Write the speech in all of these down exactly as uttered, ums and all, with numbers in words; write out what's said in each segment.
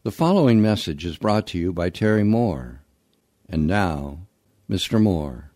The following message is brought to you by Terry Moore. And now, Mister Moore.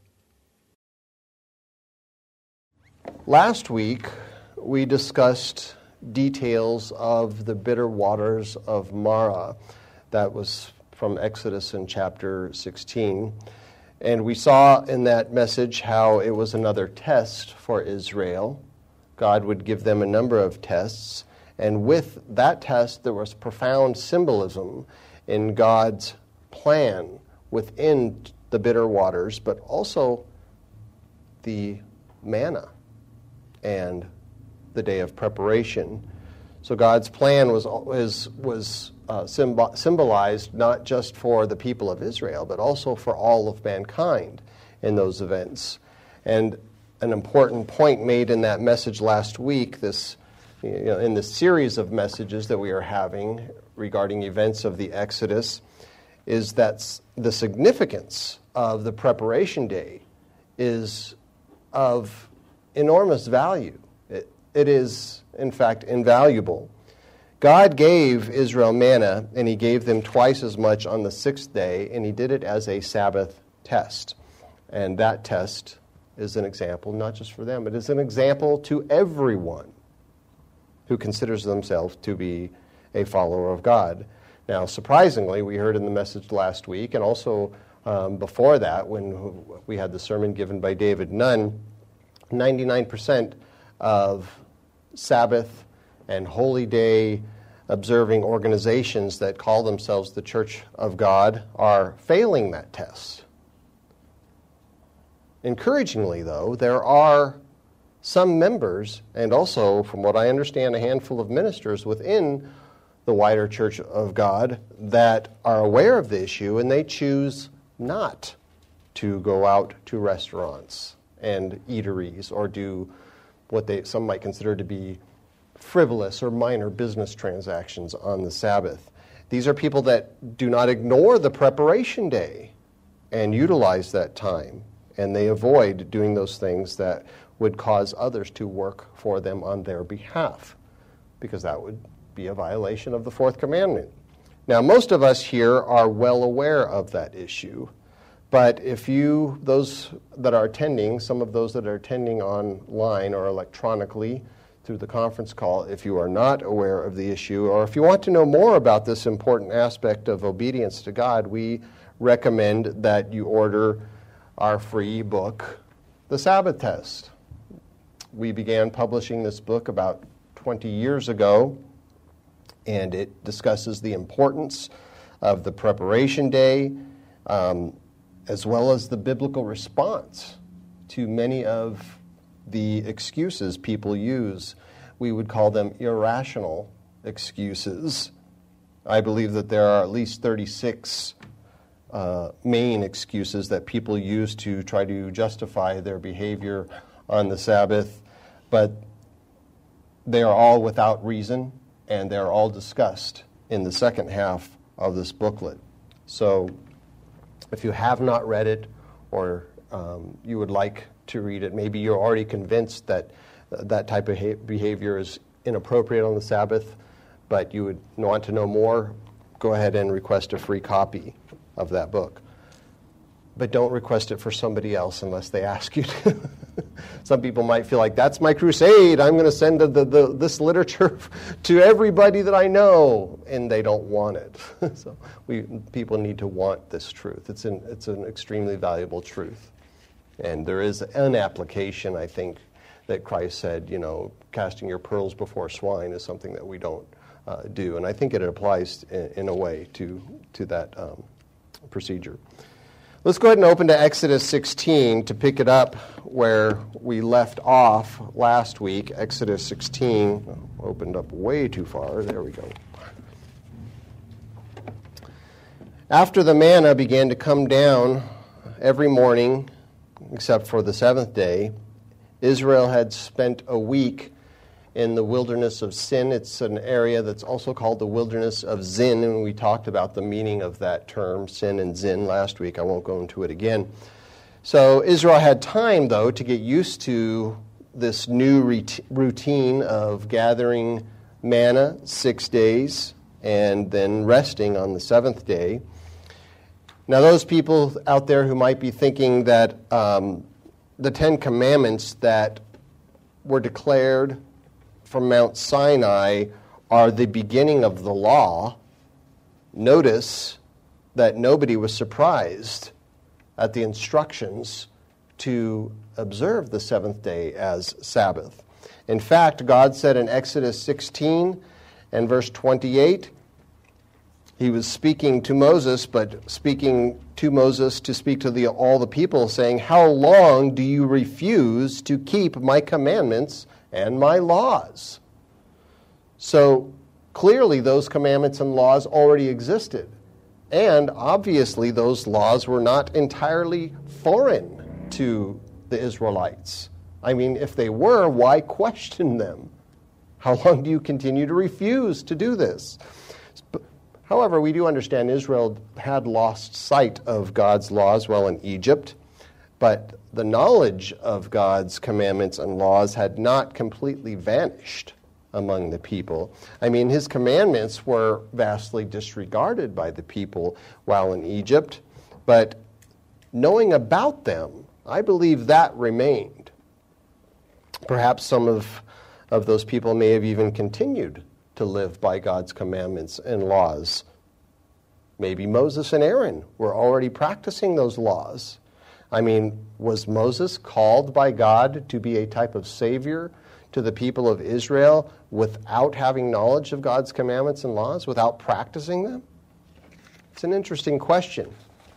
Last week, we discussed details of the bitter waters of Marah. That was from Exodus in chapter sixteen. And we saw in that message how it was another test for Israel. God would give them a number of tests. And with that test, there was profound symbolism in God's plan within the bitter waters, but also the manna and the day of preparation. So God's plan was was, was uh, symbol, symbolized not just for the people of Israel, but also for all of mankind in those events. And an important point made in that message last week, this you know, in the series of messages that we are having regarding events of the Exodus, is that the significance of the preparation day is of enormous value. It, it is, in fact, invaluable. God gave Israel manna, and he gave them twice as much on the sixth day, and he did it as a Sabbath test. And that test is an example, not just for them, it is an example to everyone who considers themselves to be a follower of God. Now, surprisingly, we heard in the message last week, and also um, before that, when we had the sermon given by David Nunn, ninety-nine percent of Sabbath and holy day observing organizations that call themselves the Church of God are failing that test. Encouragingly, though, there are some members, and also, from what I understand, a handful of ministers within the wider Church of God that are aware of the issue, and they choose not to go out to restaurants and eateries or do what they some might consider to be frivolous or minor business transactions on the Sabbath. These are people that do not ignore the preparation day and utilize that time, and they avoid doing those things that would cause others to work for them on their behalf, because that would be a violation of the fourth commandment. Now, most of us here are well aware of that issue, but if you, those that are attending, some of those that are attending online or electronically through the conference call, if you are not aware of the issue, or if you want to know more about this important aspect of obedience to God, we recommend that you order our free book, The Sabbath Test. We began publishing this book about twenty years ago, and it discusses the importance of the preparation day, um, as well as the biblical response to many of the excuses people use. We would call them irrational excuses. I believe that there are at least thirty-six uh, main excuses that people use to try to justify their behavior on the Sabbath, but they are all without reason, and they are all discussed in the second half of this booklet. So if you have not read it, or um, you would like to read it, maybe you're already convinced that uh, that type of ha- behavior is inappropriate on the Sabbath, but you would want to know more, go ahead and request a free copy of that book. But don't request it for somebody else unless they ask you to. Some people might feel like, that's my crusade, I'm going to send the, the, the, this literature to everybody that I know, and they don't want it. So we people need to want this truth. It's an, it's an extremely valuable truth. And there is an application, I think, that Christ said, you know, casting your pearls before swine is something that we don't uh, do. And I think it applies in, in a way to, to that um, procedure. Let's go ahead and open to Exodus sixteen to pick it up where we left off last week. Exodus sixteen, opened up way too far. There we go. After the manna began to come down every morning, except for the seventh day, Israel had spent a week in the wilderness of Sin. It's an area that's also called the wilderness of Zin, and we talked about the meaning of that term, Sin and Zin, last week. I won't go into it again. So Israel had time, though, to get used to this new routine of gathering manna six days and then resting on the seventh day. Now, those people out there who might be thinking that um, the Ten Commandments that were declared from Mount Sinai are the beginning of the law, notice that nobody was surprised at the instructions to observe the seventh day as Sabbath. In fact, God said in Exodus sixteen and verse twenty-eight, he was speaking to Moses, but speaking to Moses to speak to the, all the people, saying, "How long do you refuse to keep my commandments and my laws?" So clearly those commandments and laws already existed. And obviously those laws were not entirely foreign to the Israelites. I mean, if they were, why question them? How long do you continue to refuse to do this? However, we do understand Israel had lost sight of God's laws while in Egypt, but the knowledge of God's commandments and laws had not completely vanished among the people. I mean, his commandments were vastly disregarded by the people while in Egypt, but knowing about them, I believe that remained. Perhaps some of, of those people may have even continued to live by God's commandments and laws. Maybe Moses and Aaron were already practicing those laws. I mean, was Moses called by God to be a type of savior to the people of Israel without having knowledge of God's commandments and laws, without practicing them? It's an interesting question.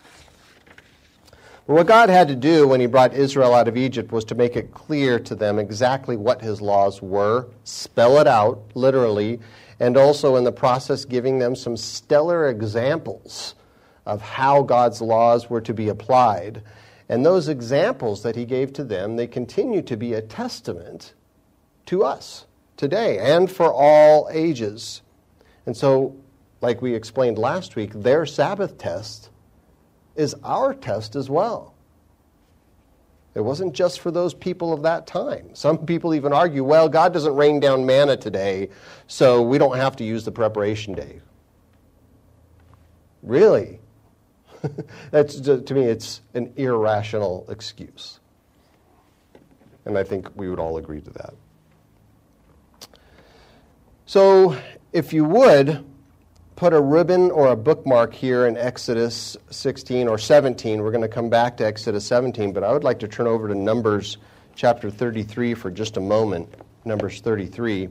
But what God had to do when he brought Israel out of Egypt was to make it clear to them exactly what his laws were, spell it out, literally, and also in the process giving them some stellar examples of how God's laws were to be applied. And those examples that he gave to them, they continue to be a testament to us today and for all ages. And so, like we explained last week, their Sabbath test is our test as well. It wasn't just for those people of that time. Some people even argue, well, God doesn't rain down manna today, so we don't have to use the preparation day. Really? That's, to me, it's an irrational excuse. And I think we would all agree to that. So, if you would, put a ribbon or a bookmark here in Exodus sixteen or seventeen. We're going to come back to Exodus seventeen, but I would like to turn over to Numbers chapter thirty-three for just a moment. Numbers thirty-three.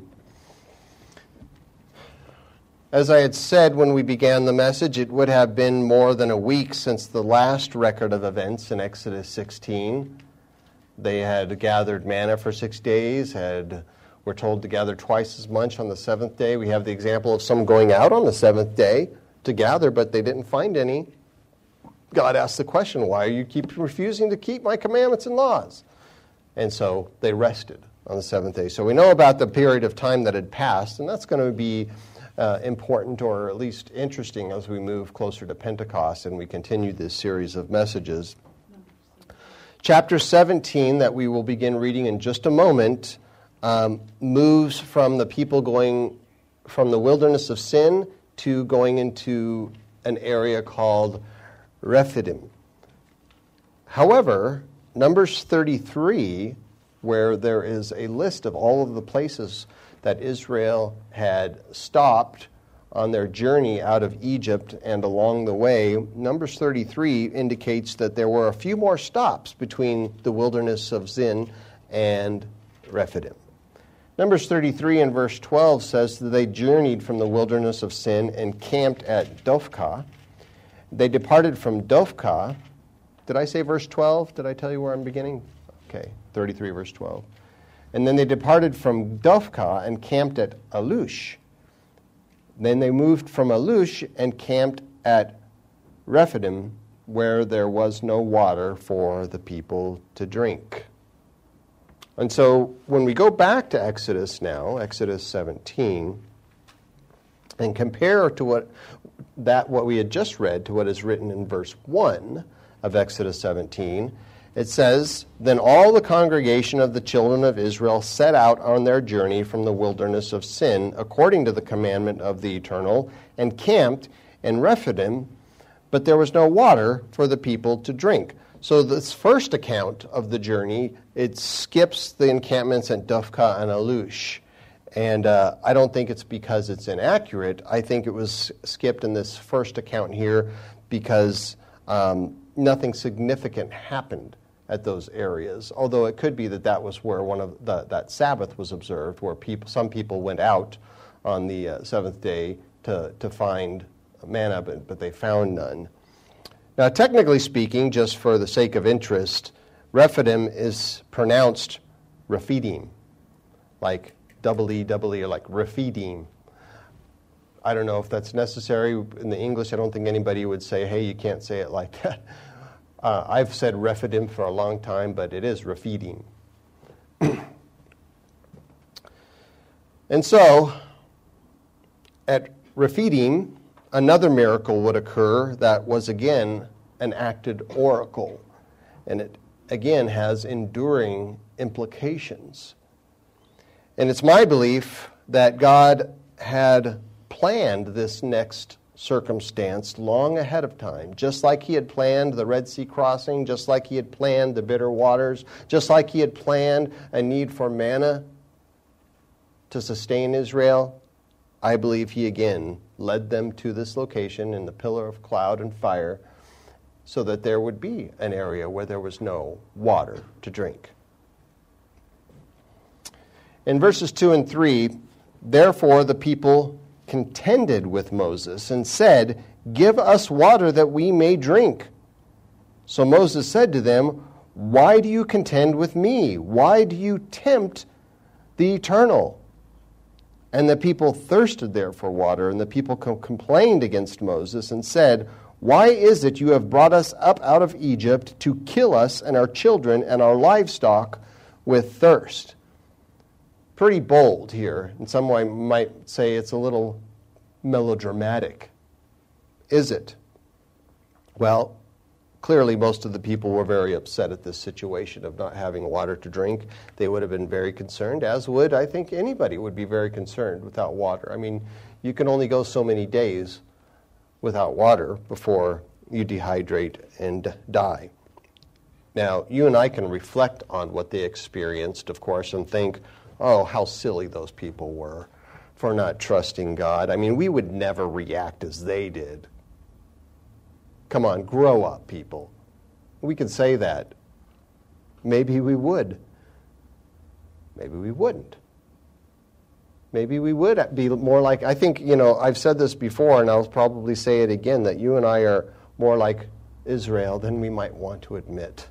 As I had said when we began the message, it would have been more than a week since the last record of events in Exodus sixteen. They had gathered manna for six days, had were told to gather twice as much on the seventh day. We have the example of some going out on the seventh day to gather, but they didn't find any. God asked the question, why are you keep refusing to keep my commandments and laws? And so they rested on the seventh day. So we know about the period of time that had passed, and that's going to be uh, important or at least interesting as we move closer to Pentecost and we continue this series of messages. Chapter seventeen, that we will begin reading in just a moment, Um, moves from the people going from the wilderness of sin to going into an area called Rephidim. However, Numbers thirty-three, where there is a list of all of the places that Israel had stopped on their journey out of Egypt and along the way, Numbers thirty-three indicates that there were a few more stops between the wilderness of Zin and Rephidim. Numbers thirty-three and verse twelve says that they journeyed from the wilderness of Sin and camped at Dophkah. They departed from Dophkah. Did I say verse twelve? Did I tell you where I'm beginning? Okay, thirty-three verse twelve. And then they departed from Dophkah and camped at Alush. Then they moved from Alush and camped at Rephidim, where there was no water for the people to drink. And so when we go back to Exodus now, Exodus seventeen, and compare to what that what we had just read to what is written in verse one of Exodus seventeen, It says, "Then all the congregation of the children of Israel set out on their journey from the wilderness of Sin, according to the commandment of the Eternal, and camped in Rephidim, but there was no water for the people to drink." So this first account of the journey, it skips the encampments at Dufka and Alush. And uh, I don't think it's because it's inaccurate. I think it was skipped in this first account here because um, nothing significant happened at those areas. Although it could be that that was where one of the, that Sabbath was observed, where people, some people went out on the uh, seventh day to, to find manna, but, but they found none. Now, technically speaking, just for the sake of interest, Rephidim is pronounced Rephidim, like double E, double E, or like Rephidim. I don't know if that's necessary in the English. I don't think anybody would say, hey, you can't say it like that. Uh, I've said Rephidim for a long time, but it is Rephidim. And so, at Rephidim, another miracle would occur that was, again, an acted oracle. And it, again, has enduring implications. And it's my belief that God had planned this next circumstance long ahead of time, just like he had planned the Red Sea crossing, just like he had planned the bitter waters, just like he had planned a need for manna to sustain Israel. I believe he again led them to this location in the pillar of cloud and fire so that there would be an area where there was no water to drink. In verses two and three, therefore the people contended with Moses and said, "Give us water that we may drink." So Moses said to them, "Why do you contend with me? Why do you tempt the Eternal?" And the people thirsted there for water, and the people com- complained against Moses and said, "Why is it you have brought us up out of Egypt to kill us and our children and our livestock with thirst?" Pretty bold here. And someone might say it's a little melodramatic. Is it? Well, clearly most of the people were very upset at this situation of not having water to drink. They would have been very concerned, as would, I think, anybody would be very concerned without water. I mean, you can only go so many days without water before you dehydrate and die. Now, you and I can reflect on what they experienced, of course, and think, oh, how silly those people were for not trusting God. I mean, we would never react as they did. Come on, grow up, people. We could say that. Maybe we would. Maybe we wouldn't. Maybe we would be more like, I think, you know, I've said this before, and I'll probably say it again, that you and I are more like Israel than we might want to admit.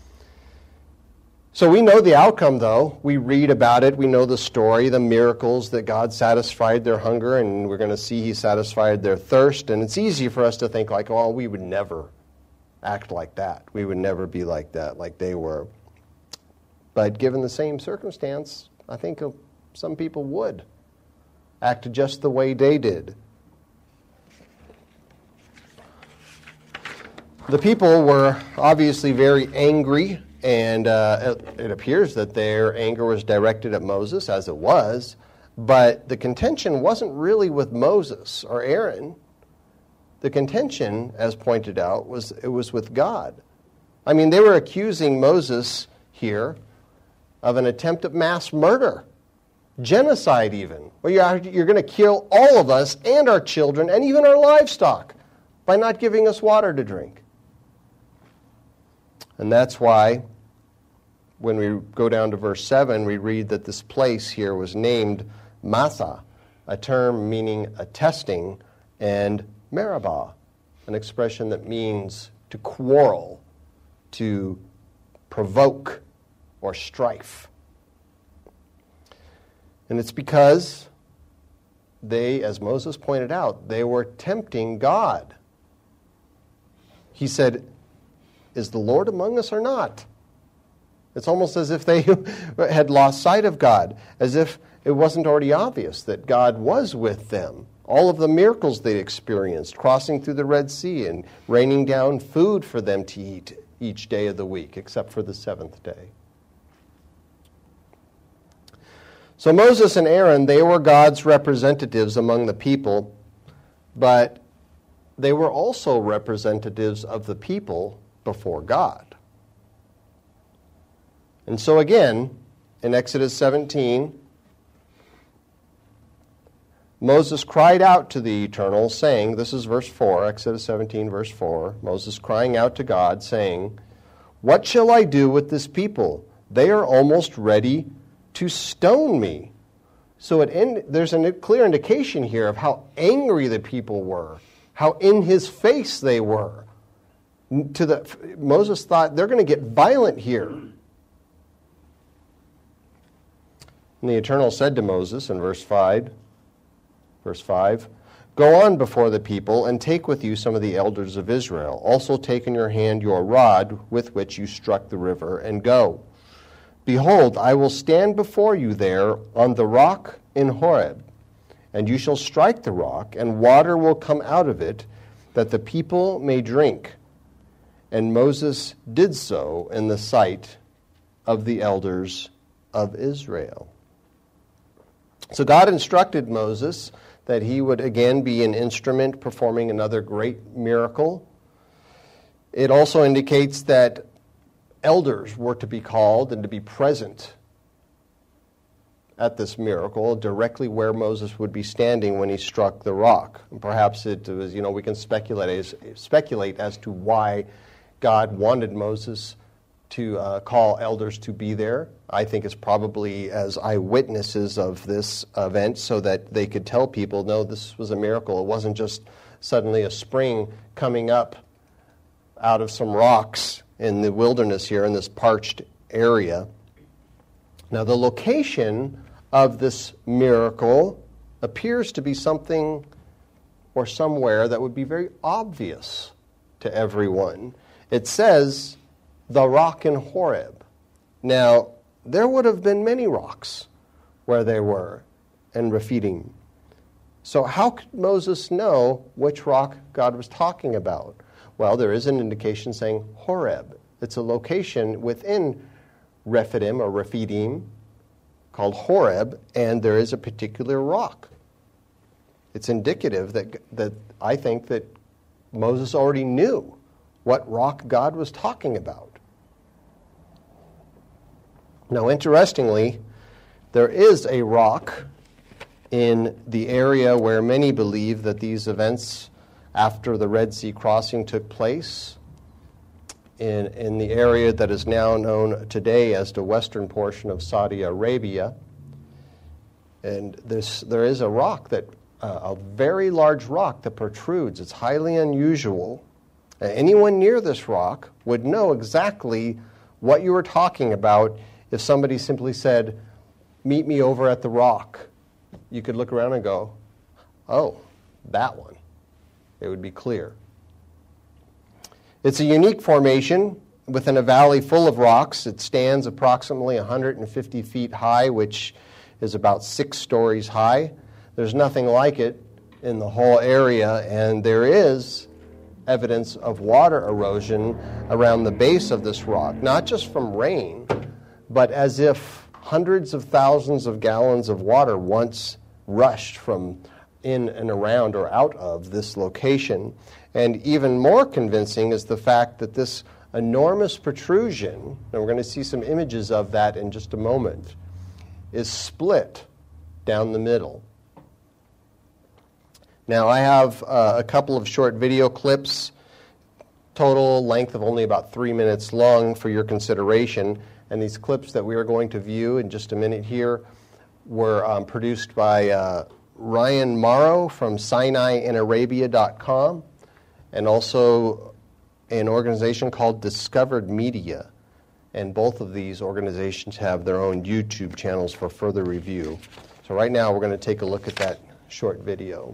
So we know the outcome, though. We read about it. We know the story, the miracles that God satisfied their hunger, and we're going to see he satisfied their thirst. And it's easy for us to think like, oh, we would never act like that. We would never be like that, like they were. But given the same circumstance, I think some people would act just the way they did. The people were obviously very angry. And uh, it, it appears that their anger was directed at Moses, as it was. But the contention wasn't really with Moses or Aaron. The contention, as pointed out, was it was with God. I mean, they were accusing Moses here of an attempt at mass murder, genocide even. Well, you're, you're going to kill all of us and our children and even our livestock by not giving us water to drink. And that's why when we go down to verse seven, we read that this place here was named Massah, a term meaning a testing, and Meribah, an expression that means to quarrel, to provoke, or strife. And it's because they, as Moses pointed out, they were tempting God. He said, "Is the Lord among us or not?" It's almost as if they had lost sight of God, as if it wasn't already obvious that God was with them. All of the miracles they experienced, crossing through the Red Sea and raining down food for them to eat. each day of the week, except for the seventh day. So Moses and Aaron, they were God's representatives among the people, but they were also representatives of the people before God. And so again, in Exodus seventeen, Moses cried out to the Eternal, saying, this is verse four, Exodus seventeen, verse four, Moses crying out to God, saying, "What shall I do with this people? They are almost ready to stone me." So it in, there's a clear indication here of how angry the people were, how in his face they were. To the, Moses thought, they're going to get violent here. And the Eternal said to Moses in verse five, Verse five, "Go on before the people and take with you some of the elders of Israel. Also take in your hand your rod with which you struck the river, and go. Behold, I will stand before you there on the rock in Horeb, and you shall strike the rock, and water will come out of it, that the people may drink." And Moses did so in the sight of the elders of Israel. So God instructed Moses that he would again be an instrument performing another great miracle. It also indicates that elders were to be called and to be present at this miracle, directly where Moses would be standing when he struck the rock. And perhaps it was, you know, we can speculate as, speculate as to why God wanted Moses to uh, call elders to be there. I think it's probably as eyewitnesses of this event so that they could tell people, no, this was a miracle. It wasn't just suddenly a spring coming up out of some rocks in the wilderness here in this parched area. Now, the location of this miracle appears to be something or somewhere that would be very obvious to everyone. It says, the rock in Horeb. Now, there would have been many rocks where they were in Rephidim. So how could Moses know which rock God was talking about? Well, there is an indication saying Horeb. It's a location within Rephidim or Rephidim called Horeb, and there is a particular rock. It's indicative that, that I think that Moses already knew what rock God was talking about. Now, interestingly, there is a rock in the area where many believe that these events after the Red Sea crossing took place, in, in the area that is now known today as the western portion of Saudi Arabia. And this, there is a rock, that uh, a very large rock that protrudes. It's highly unusual. Uh, anyone near this rock would know exactly what you were talking about if somebody simply said, "Meet me over at the rock." You could look around and go, "Oh, that one." It would be clear. It's a unique formation within a valley full of rocks. It stands approximately one hundred fifty feet high, which is about six stories high. There's nothing like it in the whole area, and there is evidence of water erosion around the base of this rock, not just from rain, but as if hundreds of thousands of gallons of water once rushed from in and around or out of this location. And even more convincing is the fact that this enormous protrusion, and we're going to see some images of that in just a moment, is split down the middle. Now, I have uh, a couple of short video clips, total length of only about three minutes long for your consideration. And these clips that we are going to view in just a minute here were um, produced by uh, Ryan Morrow from Sinai in Arabia dot com, and also an organization called Discovered Media. And both of these organizations have their own YouTube channels for further review. So right now we're going to take a look at that short video.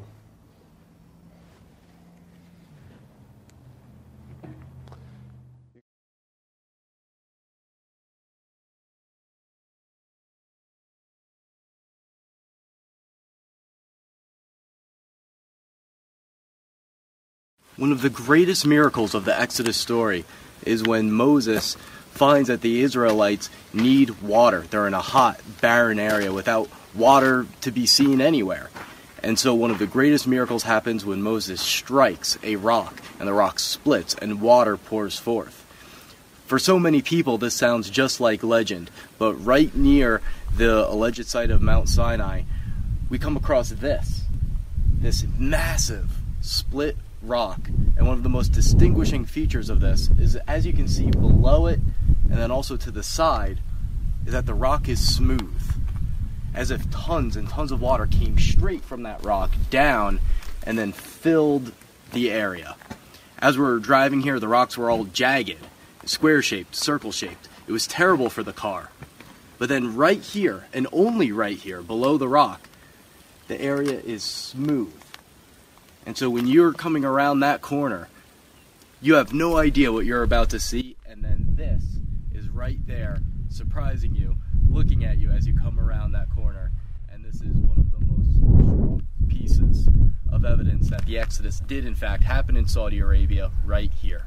One of the greatest miracles of the Exodus story is when Moses finds that the Israelites need water. They're in a hot, barren area without water to be seen anywhere. And so one of the greatest miracles happens when Moses strikes a rock, and the rock splits, and water pours forth. For so many people, this sounds just like legend, but right near the alleged site of Mount Sinai, we come across this, this massive split rock. And one of the most distinguishing features of this is, as you can see below it, and then also to the side, is that the rock is smooth, as if tons and tons of water came straight from that rock down and then filled the area. As we were driving here, the rocks were all jagged, square-shaped, circle-shaped. It was terrible for the car. But then right here, and only right here, below the rock, the area is smooth. And so when you're coming around that corner, you have no idea what you're about to see, and then this is right there, surprising you, looking at you as you come around that corner. And this is one of the most strong pieces of evidence that the Exodus did in fact happen in Saudi Arabia right here.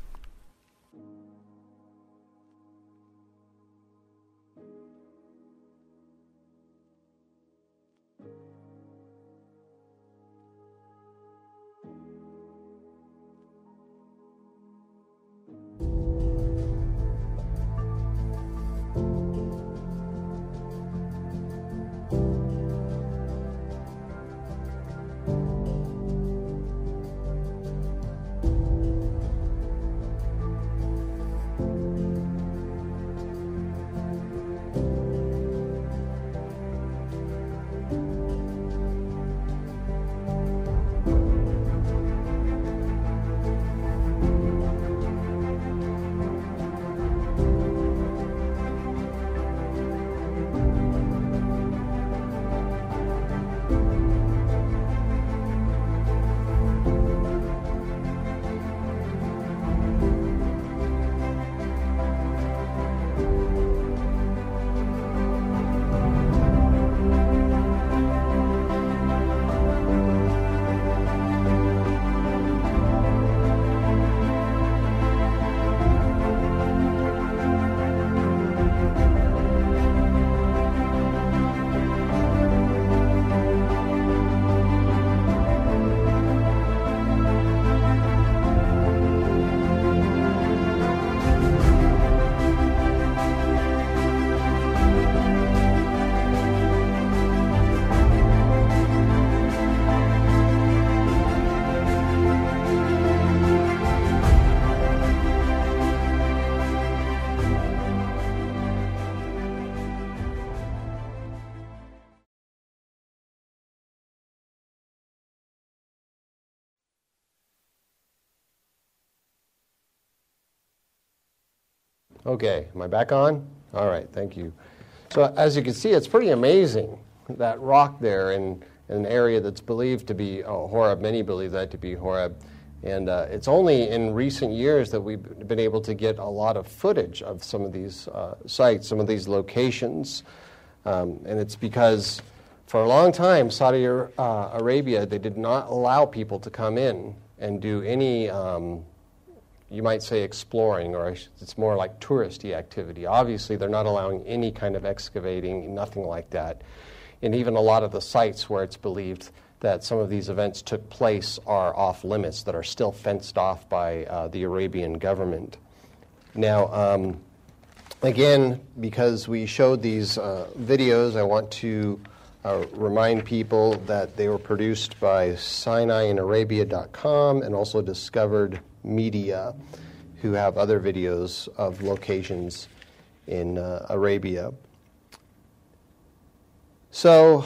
Okay, am I back on? All right, thank you. So as you can see, it's pretty amazing, that rock there in, in an area that's believed to be oh, Horeb. Many believe that to be Horeb. And uh, it's only in recent years that we've been able to get a lot of footage of some of these uh, sites, some of these locations. Um, and it's because for a long time, Saudi uh, Arabia, they did not allow people to come in and do any um, you might say exploring, or it's more like touristy activity. Obviously, they're not allowing any kind of excavating, nothing like that. And even a lot of the sites where it's believed that some of these events took place are off limits, that are still fenced off by uh, the Arabian government. Now, um, again, because we showed these uh, videos, I want to uh, remind people that they were produced by Sinai in Arabia dot com and also Discovered Media, who have other videos of locations in uh, Arabia. So,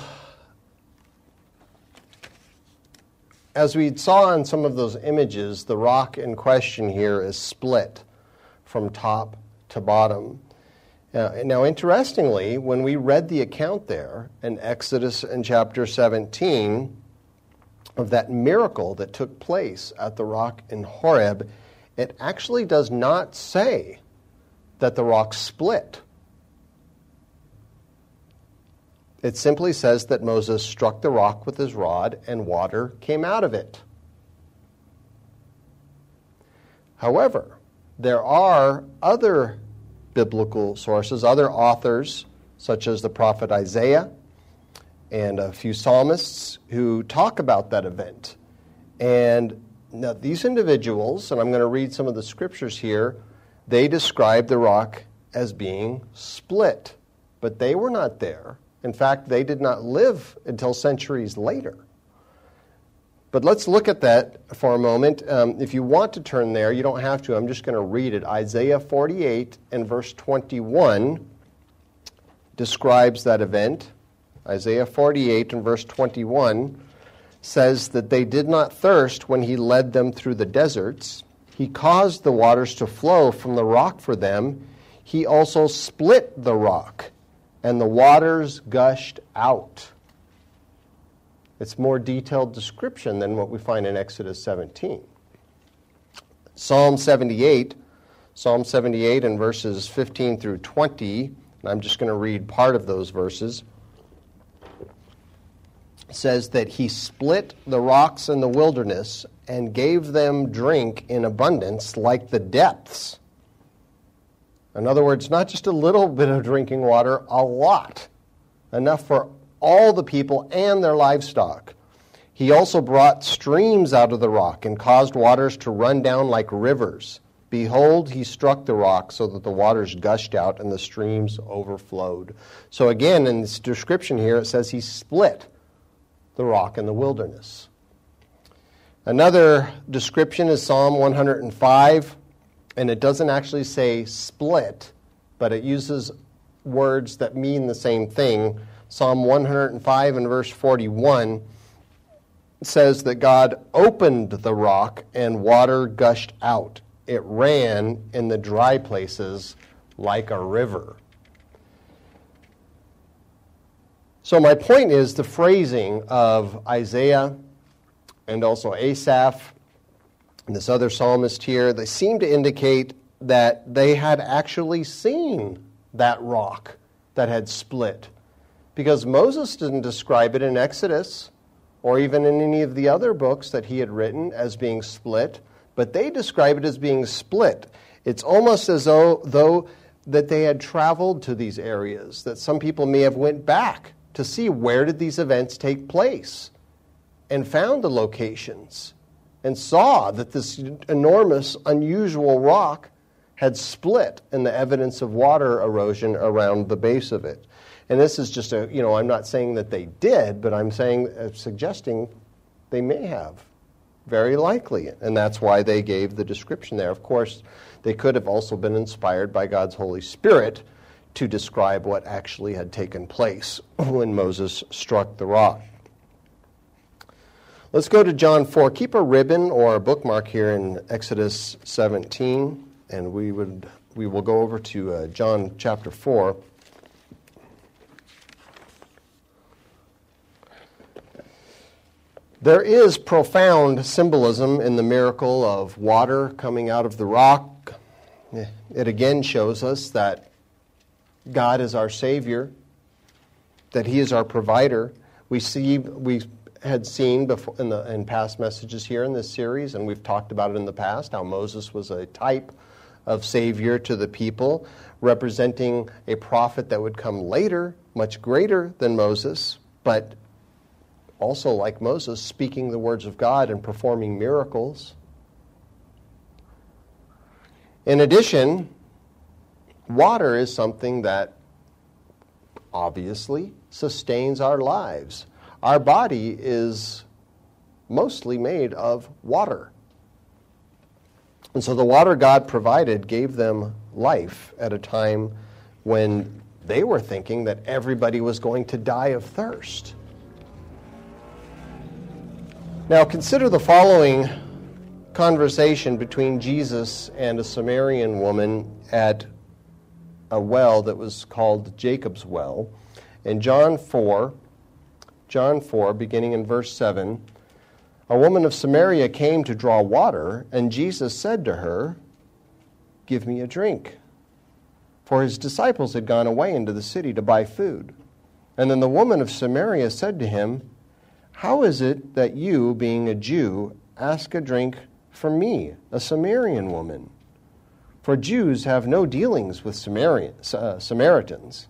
as we saw in some of those images, the rock in question here is split from top to bottom. Uh, now, interestingly, when we read the account there in Exodus in chapter seventeen, of that miracle that took place at the rock in Horeb, it actually does not say that the rock split. It simply says that Moses struck the rock with his rod and water came out of it. However, there are other biblical sources, other authors, such as the prophet Isaiah and a few psalmists who talk about that event. And now these individuals, and I'm going to read some of the scriptures here, they describe the rock as being split, but they were not there. In fact, they did not live until centuries later. But let's look at that for a moment. Um, if you want to turn there, you don't have to. I'm just going to read it. Isaiah forty-eight and verse twenty-one describes that event. Isaiah forty-eight and verse twenty-one says that they did not thirst when he led them through the deserts. He caused the waters to flow from the rock for them. He also split the rock, and the waters gushed out. It's more detailed description than what we find in Exodus seventeen. Psalm seventy-eight, Psalm seventy-eight and verses fifteen through twenty, and I'm just going to read part of those verses, says that he split the rocks in the wilderness and gave them drink in abundance like the depths. In other words, not just a little bit of drinking water, a lot, enough for all the people and their livestock. He also brought streams out of the rock and caused waters to run down like rivers. Behold, he struck the rock so that the waters gushed out and the streams overflowed. So again, in this description here, it says he split the rock in the wilderness. Another description is Psalm one hundred five, and it doesn't actually say split, but it uses words that mean the same thing. Psalm one hundred five and verse forty-one says that God opened the rock and water gushed out. It ran in the dry places like a river. So my point is the phrasing of Isaiah and also Asaph and this other psalmist here, they seem to indicate that they had actually seen that rock that had split. Because Moses didn't describe it in Exodus or even in any of the other books that he had written as being split, but they describe it as being split. It's almost as though, though that they had traveled to these areas, that some people may have went back to see where did these events take place and found the locations and saw that this enormous, unusual rock had split and the evidence of water erosion around the base of it. And this is just a, you know, I'm not saying that they did, but I'm saying, uh, suggesting they may have. Very likely. And that's why they gave the description there. Of course, they could have also been inspired by God's Holy Spirit to describe what actually had taken place when Moses struck the rock. Let's go to John four. Keep a ribbon or a bookmark here in Exodus seventeen, and we would we will go over to uh, John chapter four. There is profound symbolism in the miracle of water coming out of the rock. It again shows us that God is our Savior, that He is our provider. We see, we had seen before in the in past messages here in this series, and we've talked about it in the past, how Moses was a type of Savior to the people, representing a prophet that would come later, much greater than Moses, but also, like Moses, speaking the words of God and performing miracles. In addition, water is something that obviously sustains our lives. Our body is mostly made of water. And so the water God provided gave them life at a time when they were thinking that everybody was going to die of thirst. Now consider the following conversation between Jesus and a Samaritan woman at a well that was called Jacob's Well. In John four, John four, beginning in verse seven, a woman of Samaria came to draw water, and Jesus said to her, "Give me a drink." For his disciples had gone away into the city to buy food. And then the woman of Samaria said to him, "How is it that you, being a Jew, ask a drink from me, a Samaritan woman? for Jews have no dealings with Samarians, uh, Samaritans."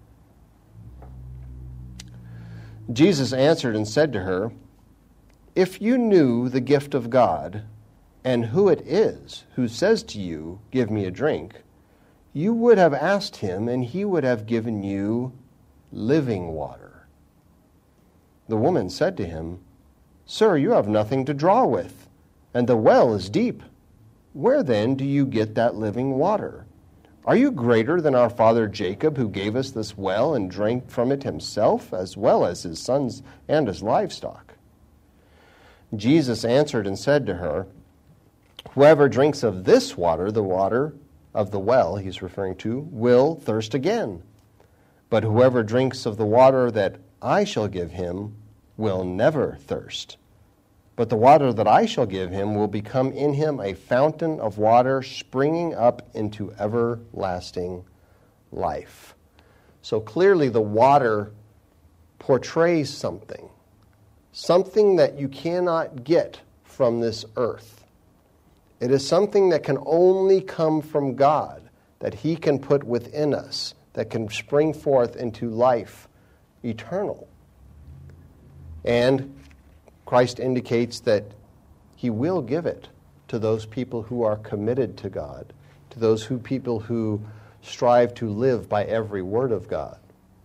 Jesus answered and said to her, "If you knew the gift of God, and who it is who says to you, 'Give me a drink,' you would have asked him, and he would have given you living water." The woman said to him, "Sir, you have nothing to draw with, and the well is deep. Where then do you get that living water? Are you greater than our father Jacob, who gave us this well and drank from it himself, as well as his sons and his livestock?" Jesus answered and said to her, "Whoever drinks of this water," the water of the well he's referring to, "will thirst again. But whoever drinks of the water that I shall give him will never thirst. But the water that I shall give him will become in him a fountain of water springing up into everlasting life." So clearly the water portrays something, something that you cannot get from this earth. It is something that can only come from God, that he can put within us, that can spring forth into life eternal. And Christ indicates that he will give it to those people who are committed to God, to those who people who strive to live by every word of God.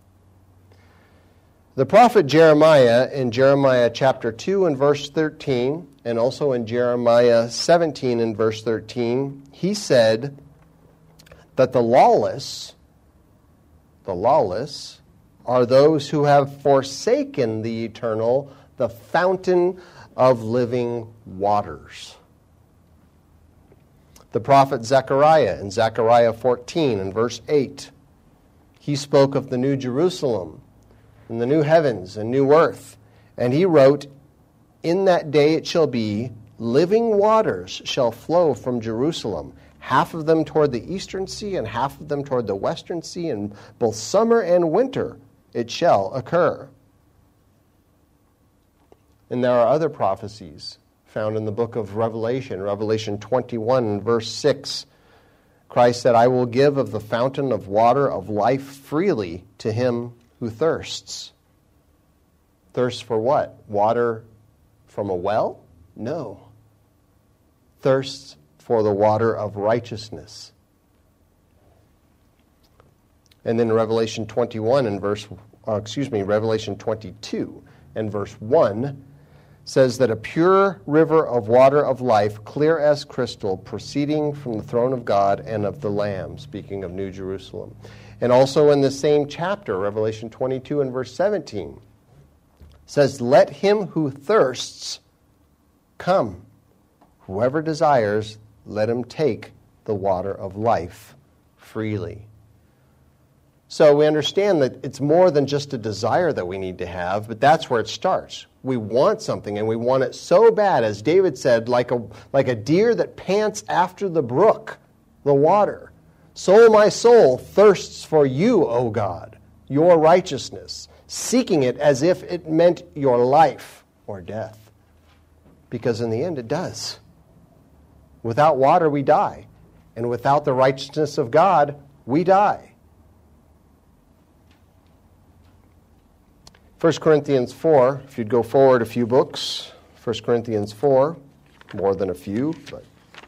The prophet Jeremiah, in Jeremiah chapter two and verse thirteen, and also in Jeremiah seventeen and verse thirteen, he said that the lawless, the lawless are those who have forsaken the eternal, the fountain of living waters. The prophet Zechariah, in Zechariah fourteen and verse eight, he spoke of the new Jerusalem and the new heavens and new earth, and he wrote, "In that day it shall be, living waters shall flow from Jerusalem, half of them toward the eastern sea and half of them toward the western sea, and both summer and winter it shall occur." And there are other prophecies found in the book of Revelation, Revelation twenty-one and verse six. Christ said, "I will give of the fountain of water of life freely to him who thirsts." Thirst for what? Water from a well? No. Thirsts for the water of righteousness. And then Revelation twenty-one and verse, uh, excuse me, Revelation twenty-two and verse one says that a pure river of water of life, clear as crystal, proceeding from the throne of God and of the Lamb, speaking of New Jerusalem. And also in the same chapter, Revelation twenty-two and verse seventeen, says, "Let him who thirsts come. Whoever desires, let him take the water of life freely." So we understand that it's more than just a desire that we need to have, but that's where it starts. We want something, and we want it so bad, as David said, like a, like a deer that pants after the brook, the water. So my soul thirsts for you, O God, your righteousness, seeking it as if it meant your life or death. Because in the end it does. Without water we die, and without the righteousness of God we die. First Corinthians four, if you'd go forward a few books, First Corinthians four, more than a few, but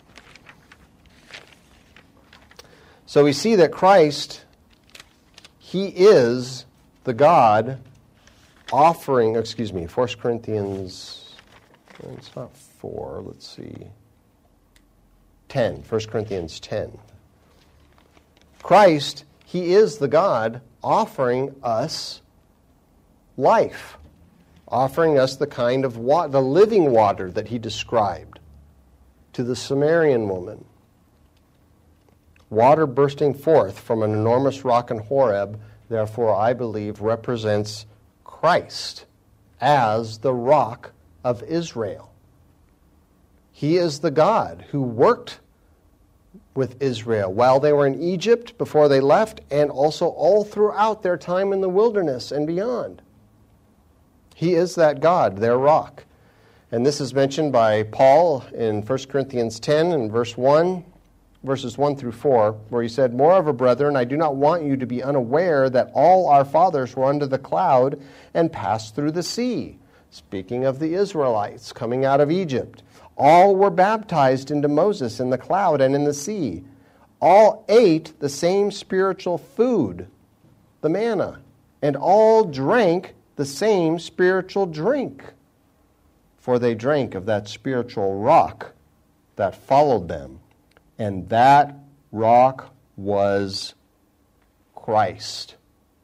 so we see that Christ, he is the God offering, excuse me, First Corinthians, it's not four, let's see, ten, First Corinthians ten. Christ, he is the God offering us life, offering us the kind of water, the living water that he described to the Samaritan woman. Water bursting forth from an enormous rock in Horeb, therefore, I believe, represents Christ as the rock of Israel. He is the God who worked with Israel while they were in Egypt, before they left, and also all throughout their time in the wilderness and beyond. He is that God, their rock. And this is mentioned by Paul in First Corinthians ten and verse one, verses one through four, where he said, "Moreover, brethren, I do not want you to be unaware that all our fathers were under the cloud and passed through the sea." Speaking of the Israelites coming out of Egypt. "All were baptized into Moses in the cloud and in the sea. All ate the same spiritual food, the manna, and all drank the same spiritual drink. For they drank of that spiritual rock that followed them, and that rock was Christ."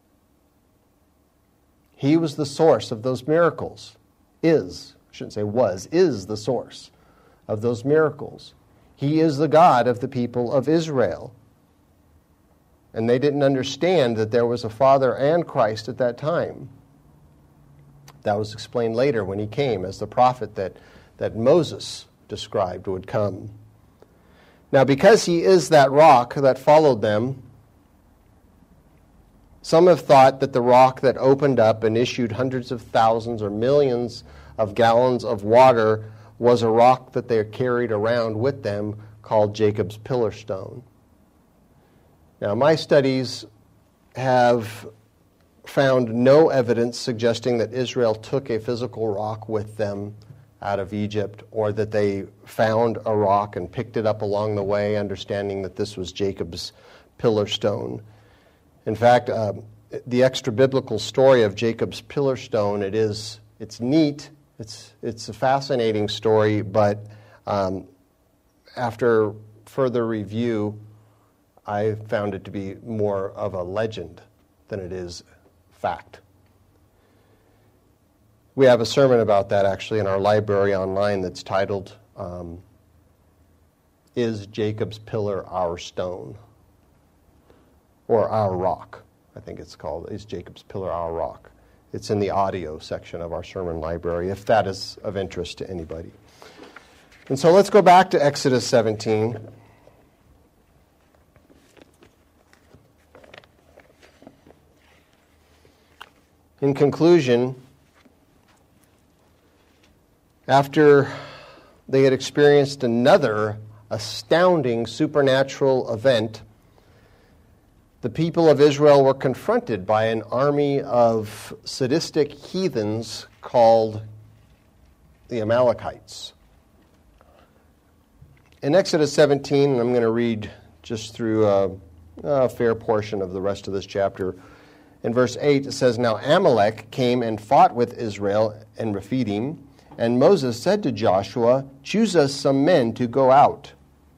He was the source of those miracles. Is, I shouldn't say was, is the source of those miracles. He is the God of the people of Israel. And they didn't understand that there was a Father and Christ at that time. That was explained later when he came as the prophet that, that Moses described would come. Now, because he is that rock that followed them, some have thought that the rock that opened up and issued hundreds of thousands or millions of gallons of water was a rock that they carried around with them called Jacob's pillar stone. Now, my studies have found no evidence suggesting that Israel took a physical rock with them out of Egypt, or that they found a rock and picked it up along the way, understanding that this was Jacob's pillar stone. In fact, uh, the extra-biblical story of Jacob's pillar stone, it is, it's neat, it's, it's a fascinating story, but um, after further review, I found it to be more of a legend than it is fact. We have a sermon about that actually in our library online that's titled, um, "Is Jacob's Pillar Our Stone?" Or "Our Rock," I think it's called. "Is Jacob's Pillar Our Rock?" It's in the audio section of our sermon library, if that is of interest to anybody. And so let's go back to Exodus seventeen. In conclusion, after they had experienced another astounding supernatural event, the people of Israel were confronted by an army of sadistic heathens called the Amalekites. In Exodus seventeen, and I'm going to read just through a, a fair portion of the rest of this chapter. In verse eight, it says, "Now Amalek came and fought with Israel in Rephidim, and Moses said to Joshua, 'Choose us some men to go out.'"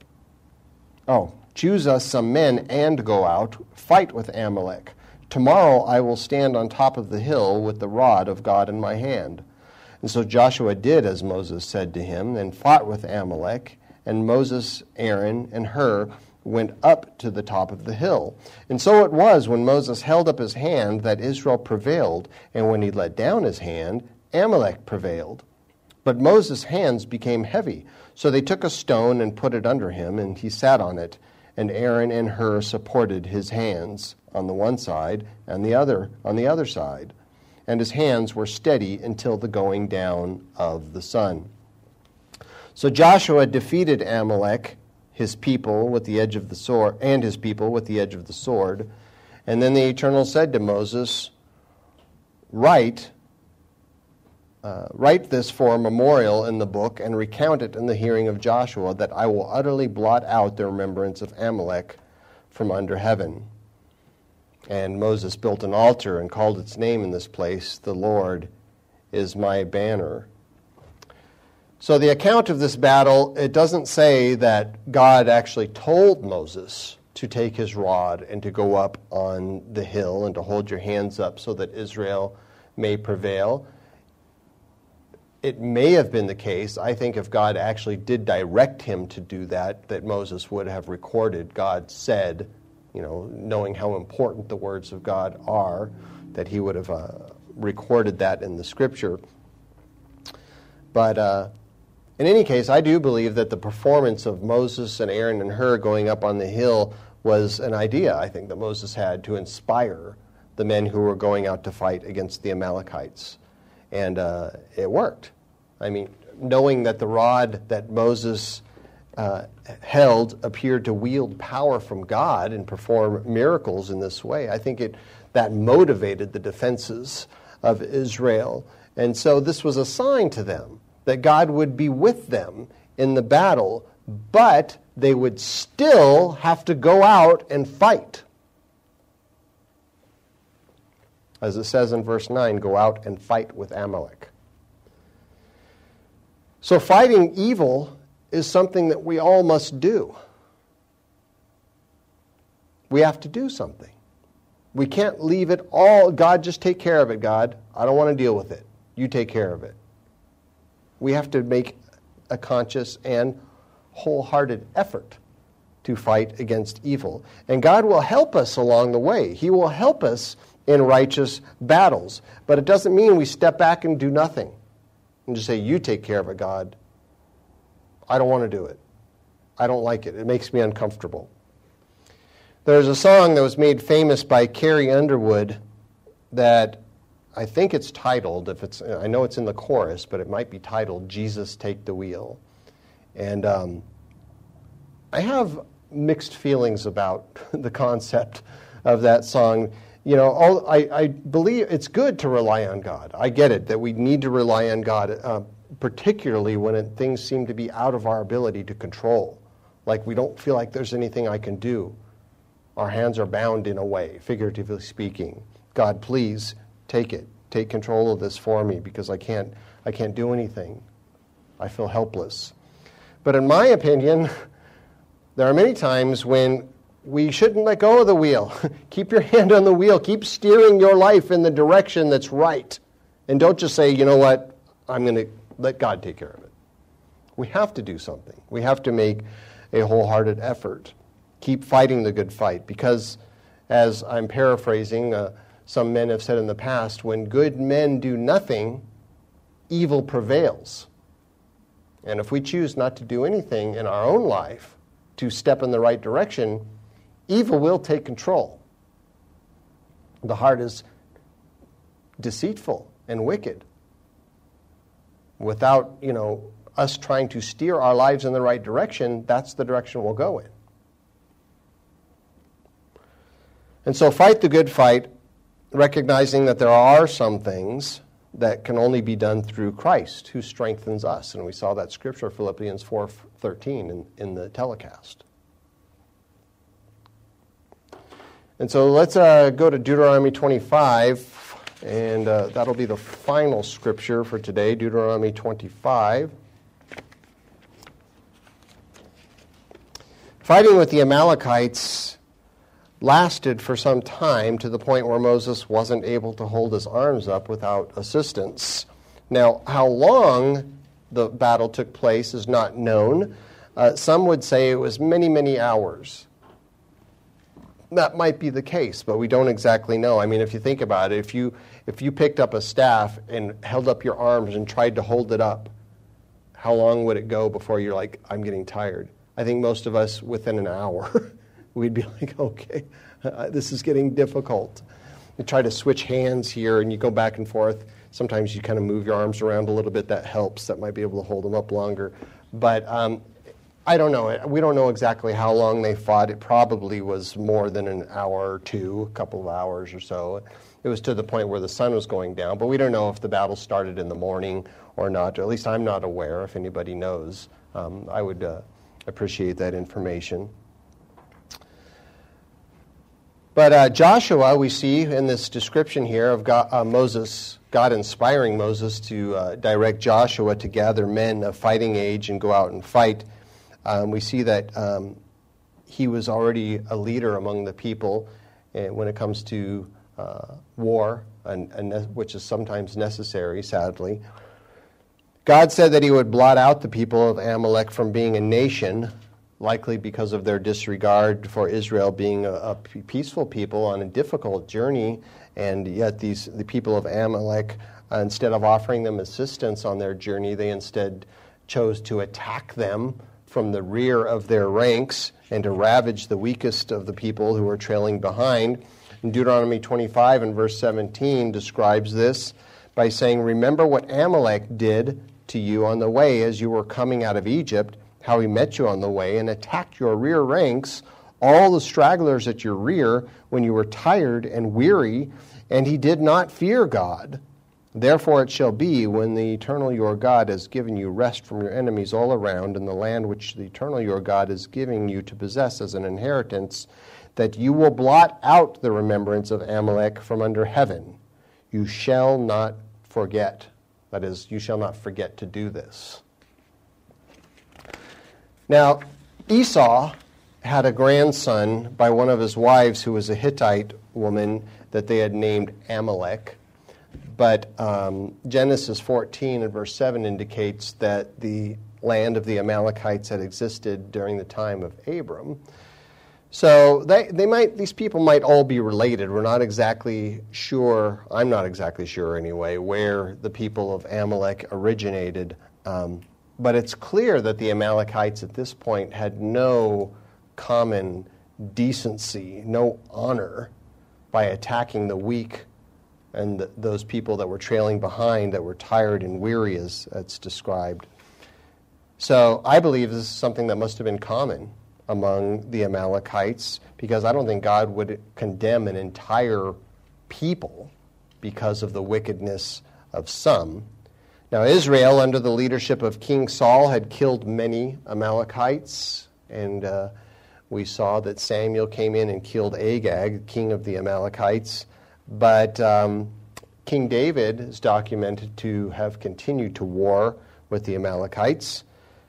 Oh, "Choose us some men and go out, fight with Amalek. Tomorrow I will stand on top of the hill with the rod of God in my hand." And so Joshua did as Moses said to him, and fought with Amalek, and Moses, Aaron, and Hur went up to the top of the hill. And so it was, when Moses held up his hand, that Israel prevailed, and when he let down his hand, Amalek prevailed. But Moses' hands became heavy, so they took a stone and put it under him, and he sat on it, and Aaron and Hur supported his hands on the one side and the other on the other side, and his hands were steady until the going down of the sun. So Joshua defeated Amalek, his people with the edge of the sword, and his people with the edge of the sword. And then the Eternal said to Moses, Write, uh, write this for a memorial in the book, and recount it in the hearing of Joshua, that I will utterly blot out the remembrance of Amalek from under heaven. And Moses built an altar and called its name in this place, The Lord is my banner. So the account of this battle, it doesn't say that God actually told Moses to take his rod and to go up on the hill and to hold your hands up so that Israel may prevail. It may have been the case, I think, if God actually did direct him to do that, that Moses would have recorded God said, you know, knowing how important the words of God are, that he would have uh, recorded that in the Scripture. But uh, in any case, I do believe that the performance of Moses and Aaron and Hur going up on the hill was an idea, I think, that Moses had to inspire the men who were going out to fight against the Amalekites. And uh, it worked. I mean, knowing that the rod that Moses uh, held appeared to wield power from God and perform miracles in this way. I think it that motivated the defenses of Israel. And so this was a sign to them that God would be with them in the battle, but they would still have to go out and fight. As it says in verse nine, go out and fight with Amalek. So fighting evil is something that we all must do. We have to do something. We can't leave it all, God, just take care of it, God. I don't want to deal with it. You take care of it. We have to make a conscious and wholehearted effort to fight against evil. And God will help us along the way. He will help us in righteous battles. But it doesn't mean we step back and do nothing and just say, you take care of it, God. I don't want to do it. I don't like it. It makes me uncomfortable. There's a song that was made famous by Carrie Underwood that I think it's titled, if it's, I know it's in the chorus, but it might be titled, Jesus Take the Wheel. And um, I have mixed feelings about the concept of that song. You know, all, I, I believe it's good to rely on God. I get it, that we need to rely on God, uh, particularly when it, things seem to be out of our ability to control. Like we don't feel like there's anything I can do. Our hands are bound in a way, figuratively speaking. God, please take it. Take control of this for me because I can't, I can't do anything. I feel helpless. But in my opinion, there are many times when we shouldn't let go of the wheel. Keep your hand on the wheel. Keep steering your life in the direction that's right. And don't just say, you know what, I'm going to let God take care of it. We have to do something. We have to make a wholehearted effort. Keep fighting the good fight because, as I'm paraphrasing, uh, some men have said in the past, when good men do nothing, evil prevails. And if we choose not to do anything in our own life to step in the right direction, evil will take control. The heart is deceitful and wicked. Without, you know, us trying to steer our lives in the right direction, that's the direction we'll go in. And so fight the good fight, recognizing that there are some things that can only be done through Christ, who strengthens us. And we saw that scripture, Philippians four thirteen, in, in the telecast. And so let's uh, go to Deuteronomy twenty-five, and uh, that'll be the final scripture for today, Deuteronomy twenty-five. Fighting with the Amalekites lasted for some time to the point where Moses wasn't able to hold his arms up without assistance. Now, how long the battle took place is not known. Uh, some would say it was many, many hours. That might be the case, but we don't exactly know. I mean, if you think about it, if you if you picked up a staff and held up your arms and tried to hold it up, how long would it go before you're like, I'm getting tired? I think most of us, within an hour, we'd be like, okay, uh, this is getting difficult. You try to switch hands here, and you go back and forth. Sometimes you kind of move your arms around a little bit. That helps. That might be able to hold them up longer. But um, I don't know. We don't know exactly how long they fought. It probably was more than an hour or two, a couple of hours or so. It was to the point where the sun was going down. But we don't know if the battle started in the morning or not. Or at least I'm not aware. If anybody knows, um, I would uh, appreciate that information. But uh, Joshua, we see in this description here of God, uh, Moses, God inspiring Moses to uh, direct Joshua to gather men of fighting age and go out and fight. Um, we see that um, he was already a leader among the people uh, when it comes to uh, war, and, and ne- which is sometimes necessary, sadly. God said that he would blot out the people of Amalek from being a nation, likely because of their disregard for Israel being a, a peaceful people on a difficult journey, and yet these the people of Amalek, uh, instead of offering them assistance on their journey, they instead chose to attack them from the rear of their ranks and to ravage the weakest of the people who were trailing behind. And Deuteronomy twenty-five and verse seventeen describes this by saying, "Remember what Amalek did to you on the way as you were coming out of Egypt, how he met you on the way and attacked your rear ranks, all the stragglers at your rear, when you were tired and weary, and he did not fear God. Therefore it shall be, when the eternal your God has given you rest from your enemies all around in the land which the eternal your God is giving you to possess as an inheritance, that you will blot out the remembrance of Amalek from under heaven. You shall not forget. That is, you shall not forget to do this. Now, Esau had a grandson by one of his wives who was a Hittite woman that they had named Amalek. But um, Genesis fourteen and verse seven indicates that the land of the Amalekites had existed during the time of Abram. So they, they might these people might all be related. We're not exactly sure, I'm not exactly sure anyway, where the people of Amalek originated. Um, but it's clear that the Amalekites at this point had no common decency, no honor by attacking the weak and the, those people that were trailing behind, that were tired and weary, as it's described. So I believe this is something that must have been common among the Amalekites, because I don't think God would condemn an entire people because of the wickedness of some. Now Israel, under the leadership of King Saul, had killed many Amalekites, and uh, we saw that Samuel came in and killed Agag, king of the Amalekites. But um, King David is documented to have continued to war with the Amalekites.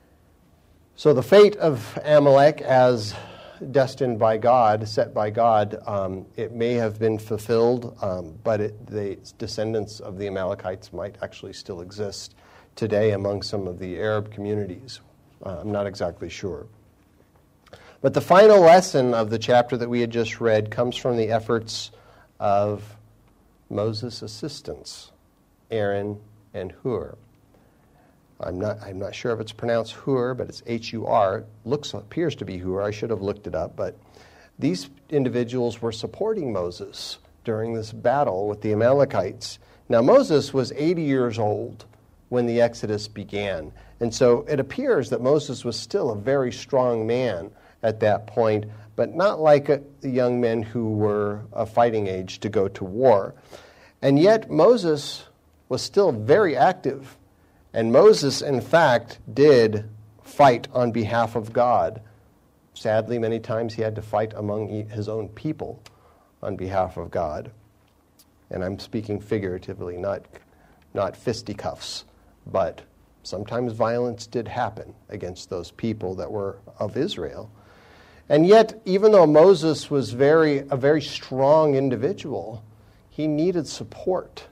So the fate of Amalek, as destined by God, set by God, um, it may have been fulfilled, um, but it, the descendants of the Amalekites might actually still exist today among some of the Arab communities. Uh, I'm not exactly sure. But the final lesson of the chapter that we had just read comes from the efforts of Moses' assistants, Aaron and Hur. I'm not I'm not sure if it's pronounced Hur, but it's H U R. It looks appears to be Hur. I should have looked it up, but these individuals were supporting Moses during this battle with the Amalekites. Now Moses was eighty years old when the Exodus began, and so it appears that Moses was still a very strong man at that point, but not like a, the young men who were of fighting age to go to war. And yet Moses was still very active. And Moses, in fact, did fight on behalf of God. Sadly, many times he had to fight among his own people on behalf of God. And I'm speaking figuratively, not, not fisticuffs, but sometimes violence did happen against those people that were of Israel. And yet, even though Moses was very a very strong individual, he needed support.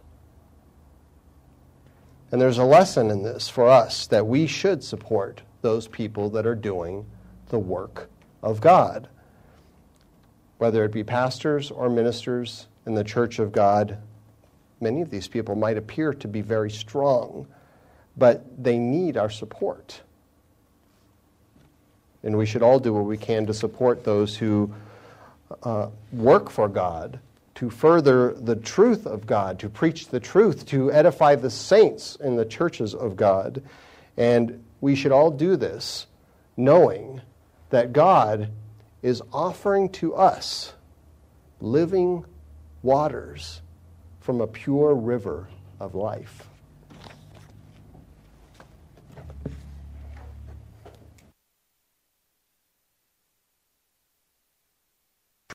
And there's a lesson in this for us, that we should support those people that are doing the work of God. Whether it be pastors or ministers in the church of God, many of these people might appear to be very strong, but they need our support. And we should all do what we can to support those who uh, work for God, to further the truth of God, to preach the truth, to edify the saints in the churches of God. And we should all do this knowing that God is offering to us living waters from a pure river of life.